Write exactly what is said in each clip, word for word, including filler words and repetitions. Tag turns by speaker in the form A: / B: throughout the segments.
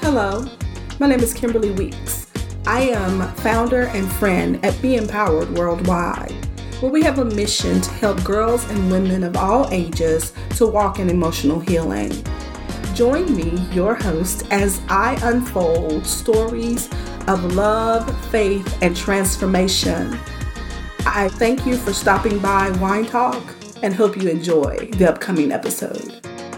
A: Hello, my name is Kimberly Weeks. I am founder and friend at Be Empowered Worldwide, where we have a mission to help girls and women of all ages to walk in emotional healing. Join me, your host, as I unfold stories of love, faith, and transformation. I thank you for stopping by Wine Talk and hope you enjoy the upcoming episode.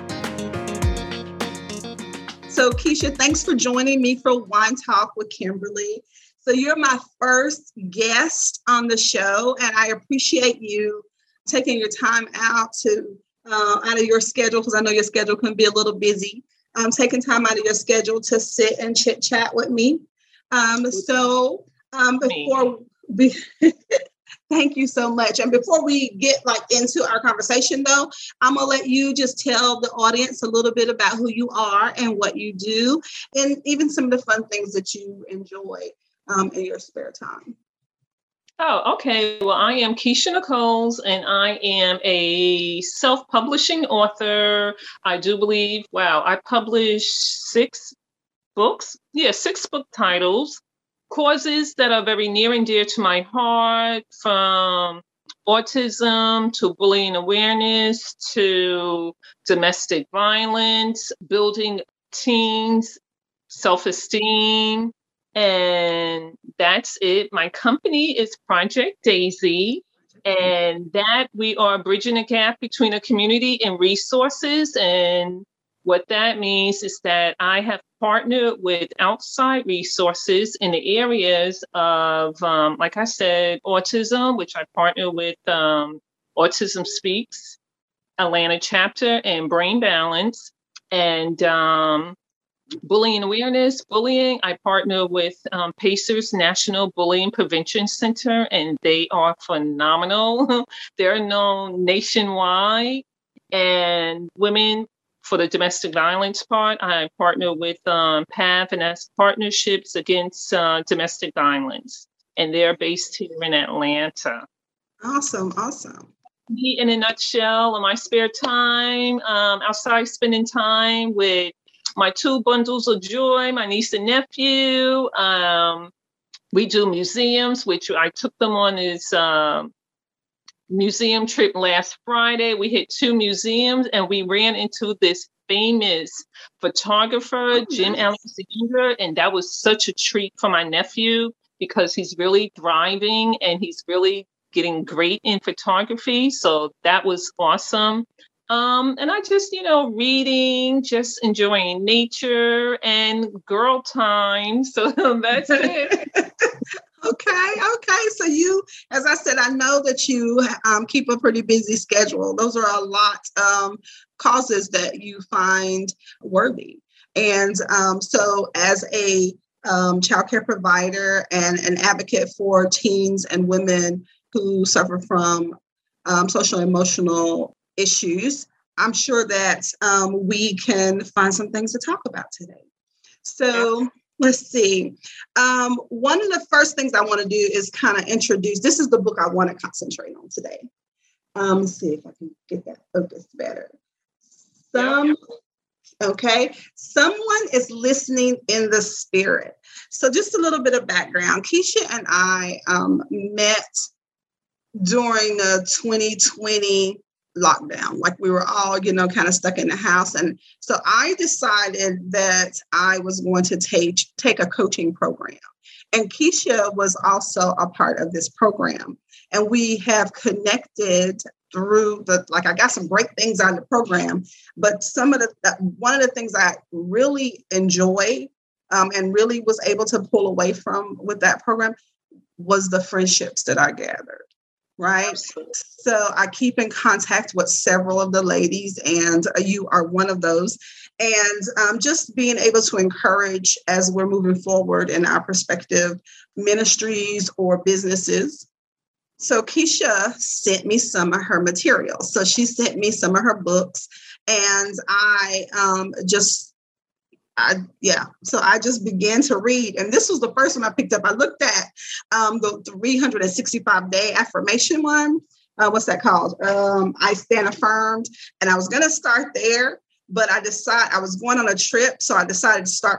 A: So Keisha, thanks for joining me for Wine Talk with Kimberly. So you're my first guest on the show, and I appreciate you taking your time out to uh, out of your schedule, because I know your schedule can be a little busy. Um, taking time out of your schedule to sit and chit chat with me. Um, so um, before we, thank you so much. And before we get like into our conversation, though, I'm gonna let you just tell the audience a little bit about who you are and what you do, and even some of the fun things that you enjoy um, in your spare time.
B: Oh, okay. Well, I am Keisha Nichols, and I am a self-publishing author. I do believe, wow, I published six books. Yeah, six book titles, causes that are very near and dear to my heart, from autism to bullying awareness to domestic violence, building teens' self-esteem. And that's it. My company is Project Daisy, and that we are bridging a gap between a community and resources. And what that means is that I have partnered with outside resources in the areas of, um, like I said, autism, which I partner with um, Autism Speaks, Atlanta chapter, and Brain Balance. And um, bullying awareness, bullying, I partner with um, Pacers National Bullying Prevention Center, and they are phenomenal. They're known nationwide. And women, for the domestic violence part, I partner with um, P A V, and that's Partnerships Against uh, Domestic Violence. And they're based here in Atlanta.
A: Awesome, awesome.
B: Me, in a nutshell, in my spare time, um, outside spending time with my two bundles of joy, my niece and nephew. Um, we do museums, which I took them on this um, museum trip last Friday. We hit two museums, and we ran into this famous photographer, oh, Jim nice. Alexander, and that was such a treat for my nephew, because he's really thriving and he's really getting great in photography. So that was awesome. Um, and I just, you know, reading, just enjoying nature and girl time. So that's it.
A: Okay. Okay. So you, as I said, I know that you um, keep a pretty busy schedule. Those are a lot um, causes that you find worthy. And um, so as a um, childcare provider and an advocate for teens and women who suffer from um, social and emotional issues, I'm sure that um, we can find some things to talk about today. So let's see. Um, one of the first things I want to do is kind of introduce, this is the book I want to concentrate on today. Um, let's see if I can get that focused better. Some, okay. Someone is listening in the spirit. So just a little bit of background. Keisha and I um, met during the twenty twenty lockdown. Like we were all, you know, kind of stuck in the house. And so I decided that I was going to take, take a coaching program. And Keisha was also a part of this program. And we have connected through the, like, I got some great things out of the program, but some of the, uh, one of the things I really enjoyed um, and really was able to pull away from with that program was the friendships that I gathered. Right. Absolutely. So I keep in contact with several of the ladies, and you are one of those. And um, just being able to encourage as we're moving forward in our prospective ministries or businesses. So Keisha sent me some of her material. So she sent me some of her books, and I um, just I, yeah. So I just began to read. And this was the first one I picked up. I looked at um, the three hundred sixty-five day affirmation one. Uh, what's that called? Um, I Stand Affirmed. And I was going to start there, but I decided I was going on a trip. So I decided to start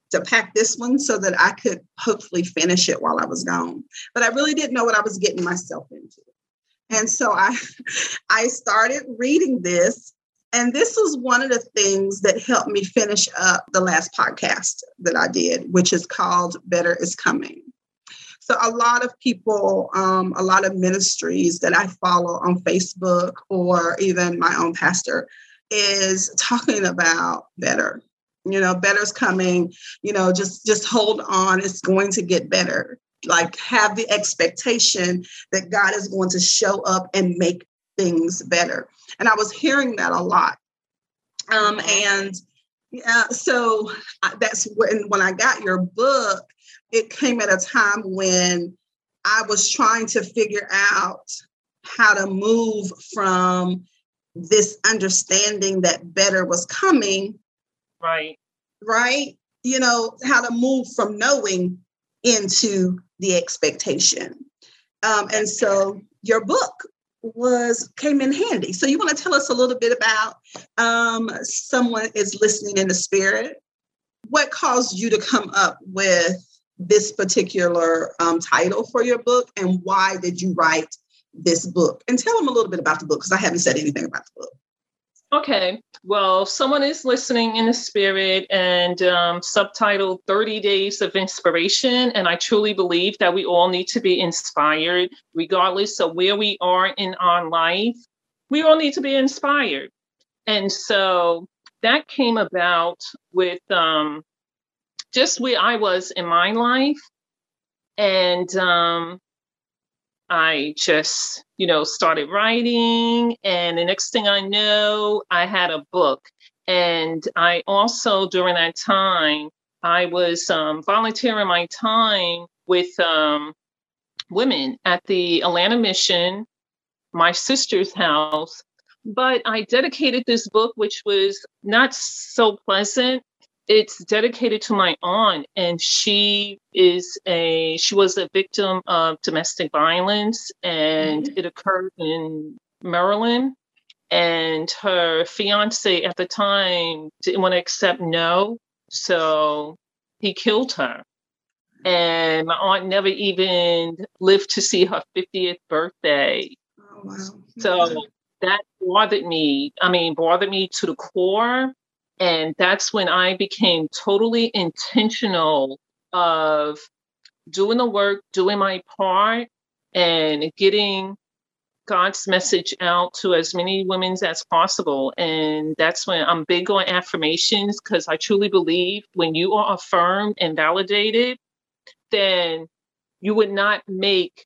A: to pack this one so that I could hopefully finish it while I was gone. But I really didn't know what I was getting myself into. And so I, I started reading this. And this was one of the things that helped me finish up the last podcast that I did, which is called Better is Coming. So a lot of people, um, a lot of ministries that I follow on Facebook, or even my own pastor, is talking about better. You know, better's coming, you know, just, just hold on. It's going to get better. Like, have the expectation that God is going to show up and make things better. And I was hearing that a lot. Um, and yeah, so that's when, when I got your book, it came at a time when I was trying to figure out how to move from this understanding that better was coming.
B: Right.
A: Right. You know, how to move from knowing into the expectation. Um, and so your book was came in handy. So you want to tell us a little bit about um, Someone is Listening in the Spirit? What caused you to come up with this particular um, title for your book, and why did you write this book? And tell them a little bit about the book, because I haven't said anything about the book.
B: Okay. Well, Someone is Listening in the Spirit, and um, subtitled thirty days of Inspiration. And I truly believe that we all need to be inspired, regardless of where we are in our life. We all need to be inspired. And so that came about with um, just where I was in my life. And um, I just, you know, started writing, and the next thing I know, I had a book. And I also, during that time, I was um, volunteering my time with um, women at the Atlanta Mission, my sister's house. But I dedicated this book, which was not so pleasant. It's dedicated to my aunt, and she is a she was a victim of domestic violence, and mm-hmm. it occurred in Maryland. And her fiance at the time didn't want to accept no, so he killed her. And my aunt never even lived to see her fiftieth birthday.
A: Oh, wow.
B: So that bothered me. I mean, bothered me to the core. And that's when I became totally intentional of doing the work, doing my part, and getting God's message out to as many women as possible. And that's when I'm big on affirmations, because I truly believe when you are affirmed and validated, then you would not make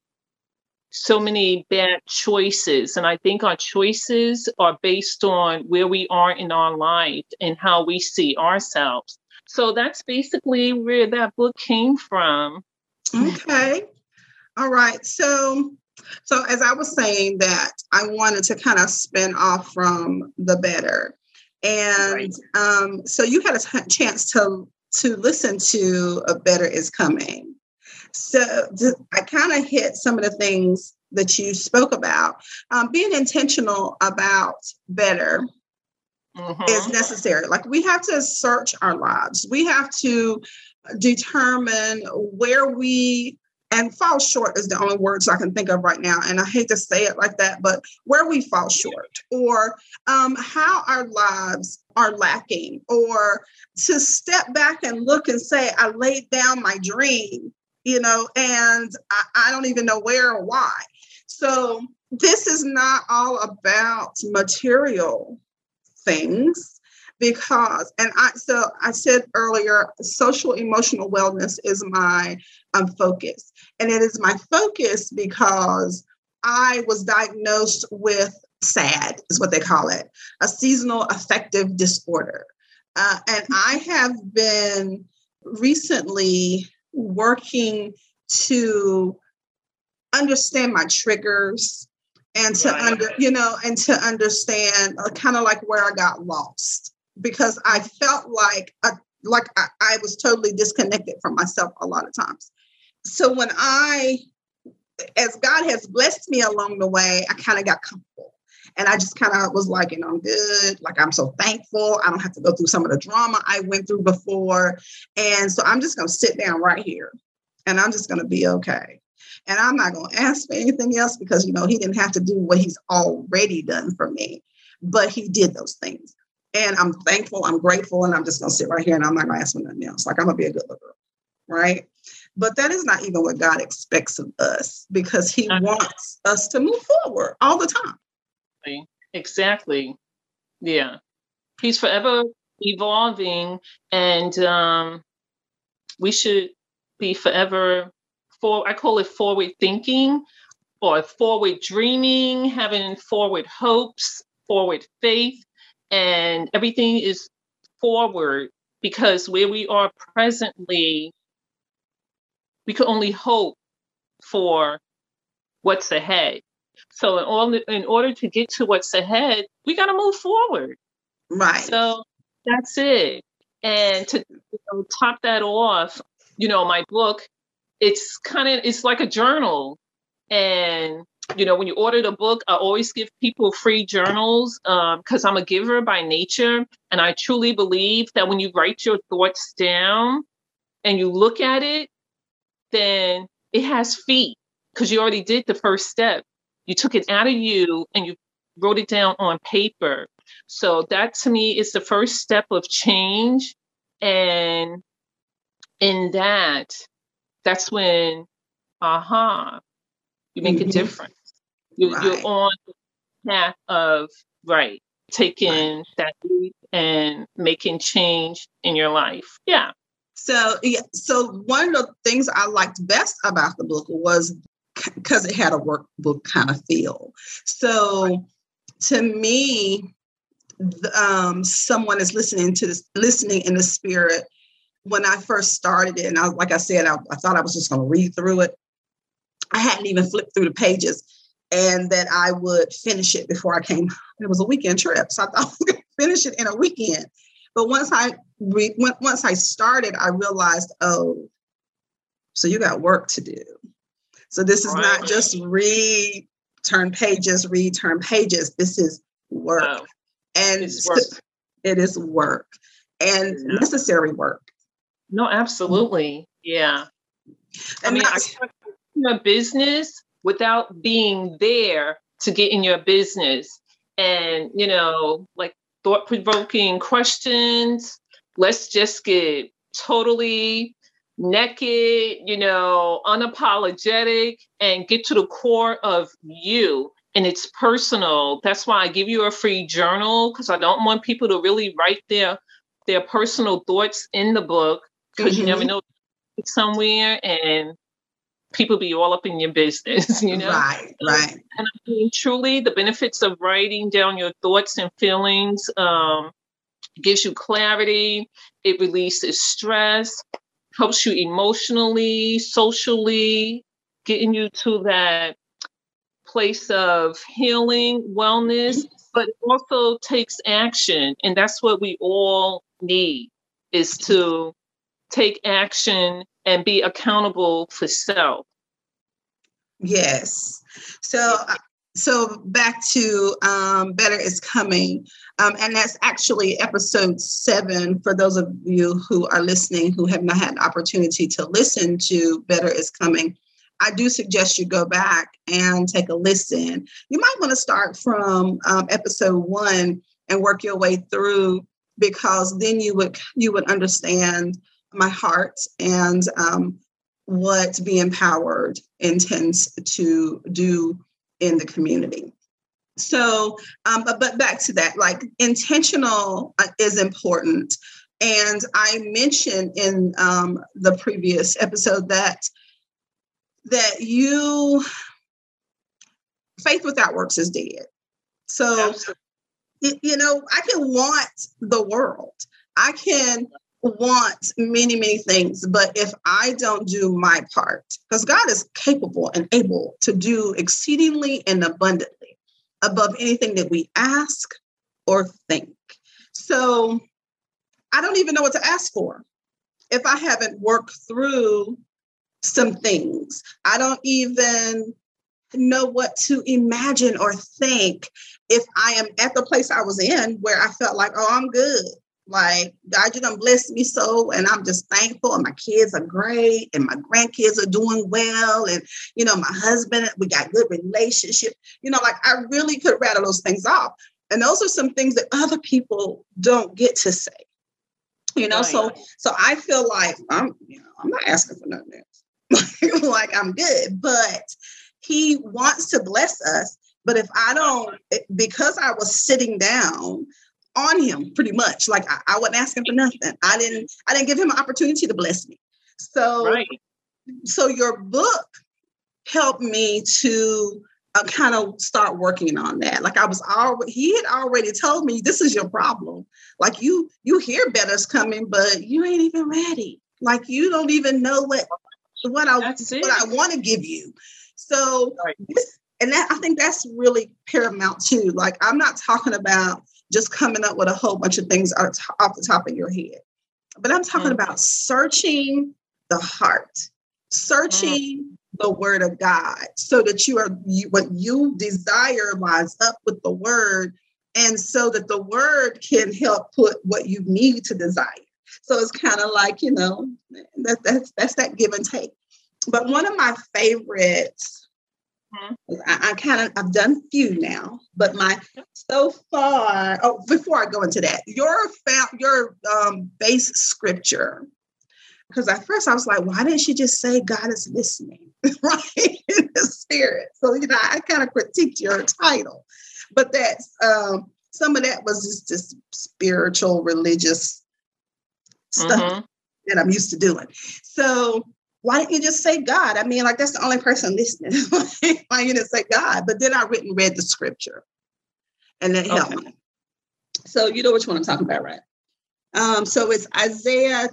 B: so many bad choices. And I think our choices are based on where we are in our life and how we see ourselves. So that's basically where that book came from.
A: Okay. All right. So, so as I was saying that I wanted to kind of spin off from the better. And right. um, so you had a t- chance to, to listen to A Better is Coming. So I kind of hit some of the things that you spoke about. Um, being intentional about better mm-hmm. is necessary. Like, we have to search our lives. We have to determine where we, and fall short is the only words I can think of right now. And I hate to say it like that, but where we fall short, or um, how our lives are lacking, or to step back and look and say, I laid down my dream, you know, and I, I don't even know where or why. So this is not all about material things, because, and I, so I said earlier, social emotional wellness is my um, focus. And it is my focus because I was diagnosed with SAD, is what they call it, a seasonal affective disorder. Uh, and I have been recently working to understand my triggers, and to right. under, you know, and to understand uh, kind of like where I got lost, because I felt like a, like I, I was totally disconnected from myself a lot of times. So when I, as God has blessed me along the way, I kind of got comfortable. And I just kind of was like, you know, I'm good. Like, I'm so thankful. I don't have to go through some of the drama I went through before. And so I'm just going to sit down right here and I'm just going to be okay. And I'm not going to ask for anything else because, you know, he didn't have to do what he's already done for me, but he did those things. And I'm thankful, I'm grateful, and I'm just going to sit right here and I'm not going to ask for nothing else. Like, I'm going to be a good little girl, right? But that is not even what God expects of us because he wants us to move forward all the time.
B: Exactly. Yeah. He's forever evolving, and um, we should be forever, for I call it forward thinking or forward dreaming, having forward hopes, forward faith, and everything is forward because where we are presently, we can only hope for what's ahead. So in order, in order to get to what's ahead, we got to move forward.
A: Right.
B: So that's it. And to you know, top that off, you know, my book, it's kind of, it's like a journal. And, you know, when you order the book, I always give people free journals because um, I'm a giver by nature. And I truly believe that when you write your thoughts down and you look at it, then it has feet because you already did the first step. You took it out of you and you wrote it down on paper. So that to me is the first step of change. And in that, that's when, aha, you make mm-hmm. a difference. You, right. You're on the path of, right, taking right. that leap and making change in your life. Yeah.
A: So, yeah, so one of the things I liked best about the book was because it had a workbook kind of feel. So right. to me, the, um, someone is listening to this, listening in the spirit. When I first started it, and I, like I said, I, I thought I was just going to read through it. I hadn't even flipped through the pages, and that I would finish it before I came. It was a weekend trip, so I thought I was going to finish it in a weekend. But once I re, once I started, I realized, oh, so you got work to do. So this is right. not just read, turn pages, read, turn pages. This is work. Wow. And it's work. It is work and yeah. necessary work.
B: No, absolutely. Yeah. I and mean, I started a business without being there to get in your business. And, you know, like thought-provoking questions. Let's just get totally naked, you know, unapologetic, and get to the core of you. And it's personal. That's why I give you a free journal, because I don't want people to really write their their personal thoughts in the book, because mm-hmm. you never know somewhere and people be all up in your business, you know?
A: Right, right.
B: And I mean, truly, the benefits of writing down your thoughts and feelings um, gives you clarity. It releases stress, helps you emotionally, socially, getting you to that place of healing, wellness, mm-hmm. but it also takes action. And that's what we all need, is to take action and be accountable for self.
A: Yes. So, so back to um, Better is Coming. Um, and that's actually episode seven. For those of you who are listening, who have not had the opportunity to listen to Better is Coming, I do suggest you go back and take a listen. You might want to start from um, episode one and work your way through, because then you would you would understand my heart and um, what Be Empowered intends to do in the community. So, um, but, but back to that, like intentional uh, is important. And I mentioned in um, the previous episode that that you, faith without works is dead. So, you, you know, I can want the world. I can want many, many things, but if I don't do my part, because God is capable and able to do exceedingly and abundantly above anything that we ask or think. So I don't even know what to ask for if I haven't worked through some things. I don't even know what to imagine or think if I am at the place I was in where I felt like, oh, I'm good. Like, God, you done blessed me so, and I'm just thankful. And my kids are great, and my grandkids are doing well. And, you know, my husband, we got good relationship. You know, like I really could rattle those things off. And those are some things that other people don't get to say. You know, right. so so I feel like I'm, you know, I'm not asking for nothing else. Like I'm good, but he wants to bless us. But if I don't, because I was sitting down on him pretty much, like I, I wasn't asking for nothing. I didn't, I didn't give him an opportunity to bless me. So, right. so your book helped me to uh, kind of start working on that. Like I was already, he had already told me, this is your problem. Like you, you hear better's coming, but you ain't even ready. Like you don't even know what, what I, what I want to give you. So, right. this, and that, I think that's really paramount too. Like I'm not talking about just coming up with a whole bunch of things off the top of your head, but I'm talking mm. about searching the heart, searching mm. the word of God so that you are, you, what you desire lines up with the word. And so that the word can help put what you need to desire. So it's kind of like, you know, that, that's, that's that give and take. But one of my favorites, mm-hmm. I, I kind of, I've done a few now, but my, so far, oh, before I go into that, your, your um, base scripture, because at first I was like, why didn't she just say God is listening, right, in the spirit? So, you know, I kind of critiqued your title, but that's, um, some of that was just, just spiritual, religious stuff mm-hmm. that I'm used to doing. So why didn't you just say God? I mean, like, that's the only person listening. Why you didn't say God? But then I went and read the scripture, and that helped okay. me. So you know which one I'm talking about, right? Um, so it's Isaiah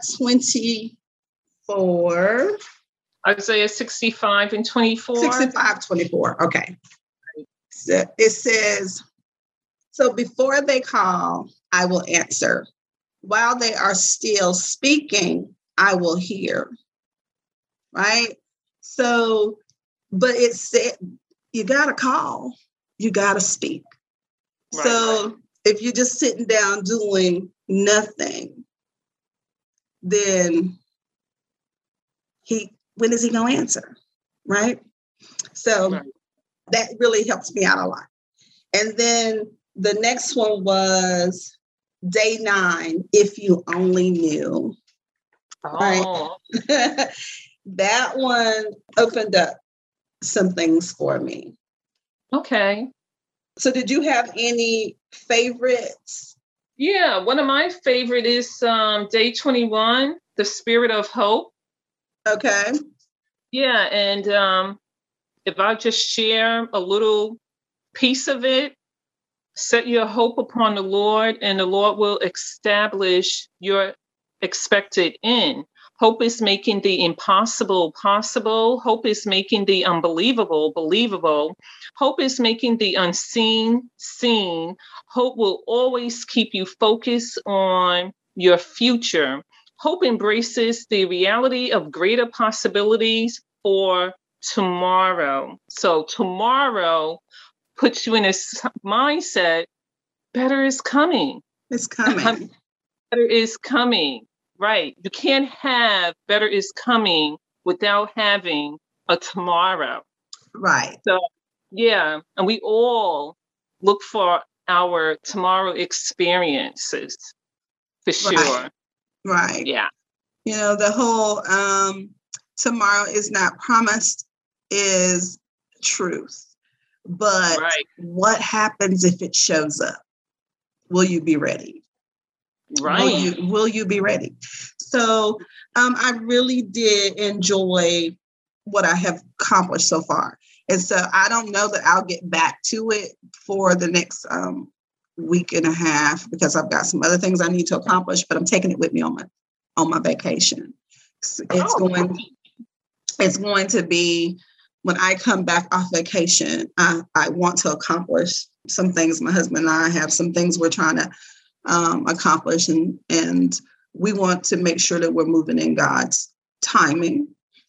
A: twenty-four.
B: Isaiah sixty-five and twenty-four.
A: sixty-five, twenty-four. Okay. So it says, so before they call, I will answer. While they are still speaking, I will hear. Right? So, but it said, you got to call, you got to speak. Right, so right. if you're just sitting down doing nothing, then he, when is he going to answer? Right? So right. that really helps me out a lot. And then the next one was day nine, if you only knew. Oh. Right? That one opened up some things for me.
B: Okay.
A: So did you have any favorites?
B: Yeah, one of my favorite is um, day twenty-one, the spirit of hope.
A: Okay.
B: Yeah, and um, if I just share a little piece of it, set your hope upon the Lord, and the Lord will establish your expected end. Hope is making the impossible possible. Hope is making the unbelievable believable. Hope is making the unseen seen. Hope will always keep you focused on your future. Hope embraces the reality of greater possibilities for tomorrow. So tomorrow puts you in a mindset, better is coming.
A: It's coming.
B: Better is coming. Right. You can't have better is coming without having a tomorrow.
A: Right.
B: So, yeah. And we all look for our tomorrow experiences for sure.
A: Right. Right.
B: Yeah.
A: You know, the whole um, tomorrow is not promised is truth. But right. what happens if it shows up? Will you be ready?
B: Right.
A: Will you, will you be ready? So um, I really did enjoy what I have accomplished so far. And so I don't know that I'll get back to it for the next um, week and a half because I've got some other things I need to accomplish, but I'm taking it with me on my on my vacation. It's, it's oh. going it's going to be when I come back off vacation, I, I want to accomplish some things. My husband and I have some things we're trying to Um, accomplish and and we want to make sure that we're moving in God's timing.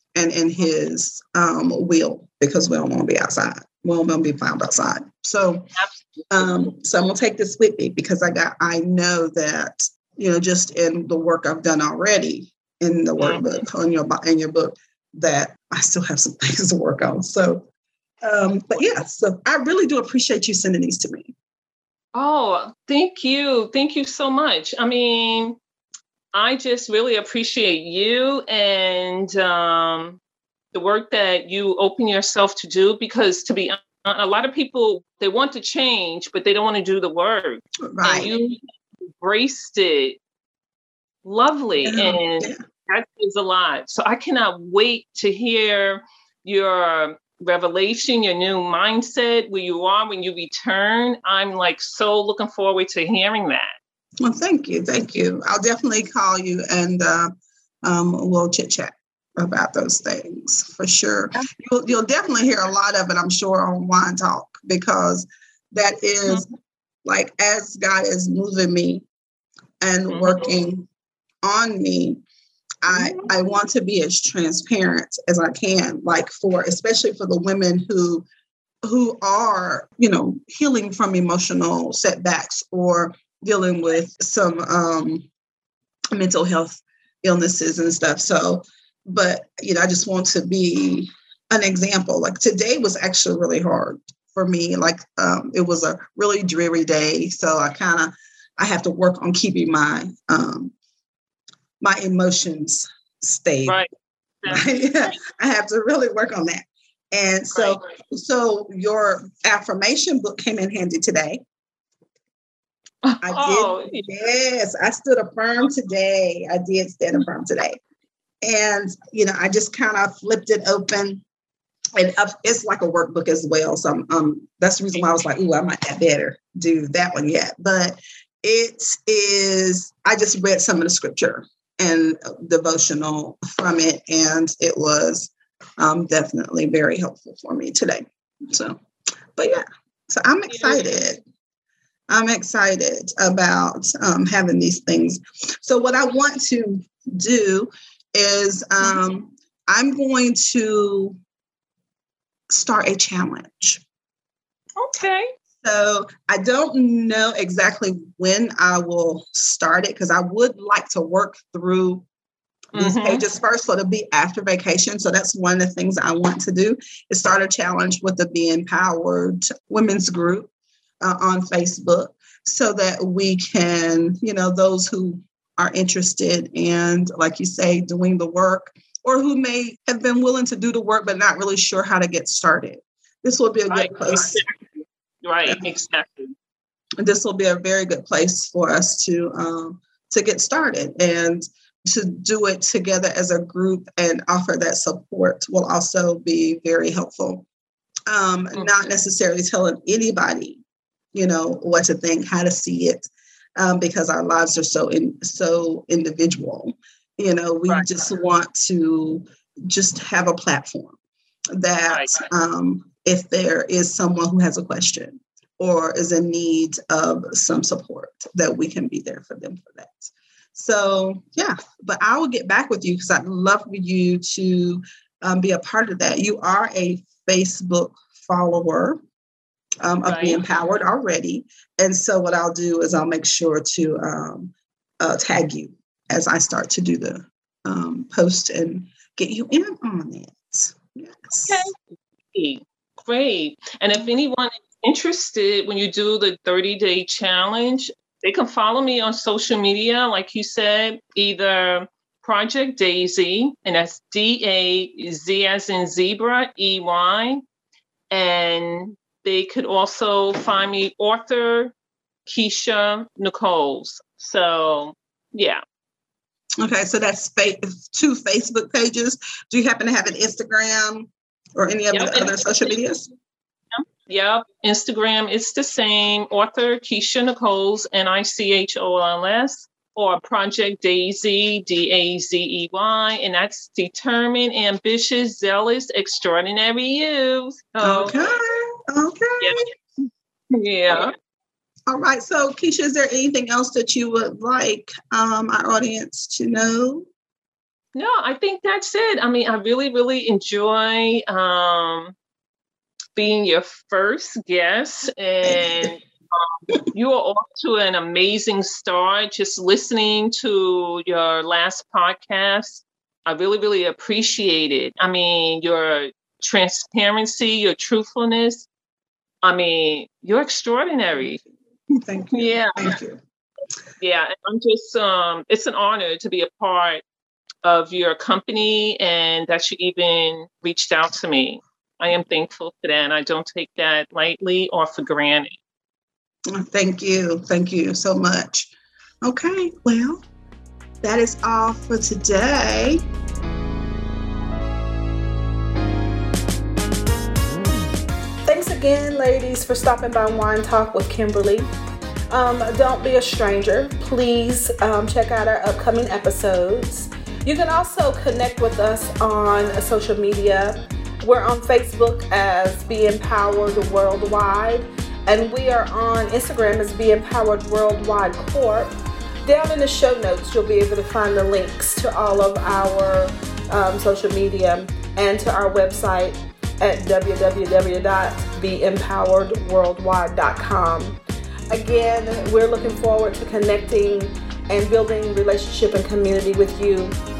A: and in his um, will, because we don't want to be outside. We don't want to be found outside. So, um, so I'm gonna take this with me because I got. I know that, you know, just in the work I've done already in the workbook mm-hmm. on your in your book, that I still have some things to work on. So, um, but yeah, so I really do appreciate you sending these to me.
B: Oh, thank you, thank you so much. I mean, I just really appreciate you and um, the work that you open yourself to do, because to be honest, a lot of people, they want to change, but they don't want to do the work.
A: Right.
B: And you embraced it. Lovely. Yeah, and yeah. That is a lot. So I cannot wait to hear your revelation, your new mindset, where you are when you return. I'm like so looking forward to hearing that.
A: Well, thank you. Thank you. I'll definitely call you and uh, um, we'll chit chat about those things for sure. You'll, you'll definitely hear a lot of it, I'm sure, on Wine Talk, because that is mm-hmm. like, as God is moving me and mm-hmm. working on me, I, mm-hmm. I want to be as transparent as I can, like for, especially for the women who, who are, you know, healing from emotional setbacks or dealing with some um, mental health illnesses and stuff. So, but, you know, I just want to be an example. Like today was actually really hard for me. Like um, it was a really dreary day. So I kind of, I have to work on keeping my, um, my emotions stable.
B: Right.
A: Right? Right. I have to really work on that. And so, right, right. so your affirmation book came in handy today. I oh, did. Yes, I stood affirm today. I did stand affirm today. And, you know, I just kind of flipped it open. And it's like a workbook as well. So I'm, um, that's the reason why I was like, ooh, I might not better do that one yet. But it is, I just read some of the scripture and devotional from it. And it was um, definitely very helpful for me today. So, but yeah, so I'm excited. I'm excited about um, having these things. So what I want to do is um, I'm going to start a challenge.
B: Okay.
A: So I don't know exactly when I will start it, because I would like to work through these mm-hmm. pages first. So it'll be after vacation. So that's one of the things I want to do, is start a challenge with the Be Empowered Women's Group uh, on Facebook, so that we can, you know, those who are interested and, like you say, doing the work, or who may have been willing to do the work but not really sure how to get started. This will be a
B: right.
A: good place.
B: Right, exactly.
A: This will be a very good place for us to um, to get started, and to do it together as a group and offer that support will also be very helpful. Um, mm-hmm. Not necessarily telling anybody, you know, what to think, how to see it, um, because our lives are so in, so individual. You know, we right. just want to just have a platform that right. um, if there is someone who has a question or is in need of some support, that we can be there for them for that. So, yeah, but I will get back with you, because I'd love for you to um, be a part of that. You are a Facebook follower um, of right. Be Empowered already. And so what I'll do is I'll make sure to um, uh, tag you as I start to do the um, post and get you in on it. Yes.
B: Okay. Great. And if anyone is interested, when you do the thirty-day challenge, they can follow me on social media, like you said, either Project Daisy, and that's D A Z as in zebra, E Y. And they could also find me author Keisha Nichols. So, yeah.
A: Okay, so that's fa- two Facebook pages. Do you happen to have an Instagram or any of yep, the other social medias?
B: Yep, Instagram, it's the same, author Keisha Nichols, N I C H O L S, or Project Daisy, D A Z E Y, and that's Determined, Ambitious, Zealous, Extraordinary You.
A: So, okay, okay.
B: Yeah. yeah.
A: All right, so Keisha, is there anything else that you would like um, our audience to know?
B: No, I think that's it. I mean, I really, really enjoy um, being your first guest, and um, you are off to an amazing start. Just listening to your last podcast, I really, really appreciate it. I mean, your transparency, your truthfulness. I mean, you're extraordinary.
A: Thank you.
B: Yeah.
A: Thank you.
B: Yeah. I'm just, um, it's an honor to be a part of your company and that you even reached out to me. I am thankful for that, and I don't take that lightly or for granted.
A: Thank you. Thank you so much. Okay, well, that is all for today. Thanks again, ladies, for stopping by Wine Talk with Kimberly. Um, don't be a stranger. Please um, check out our upcoming episodes. You can also connect with us on social media. We're on Facebook as Be Empowered Worldwide, and we are on Instagram as Be Empowered Worldwide Corp. Down in the show notes, you'll be able to find the links to all of our um, social media and to our website at w w w dot be empowered worldwide dot com. Again, we're looking forward to connecting and building relationship and community with you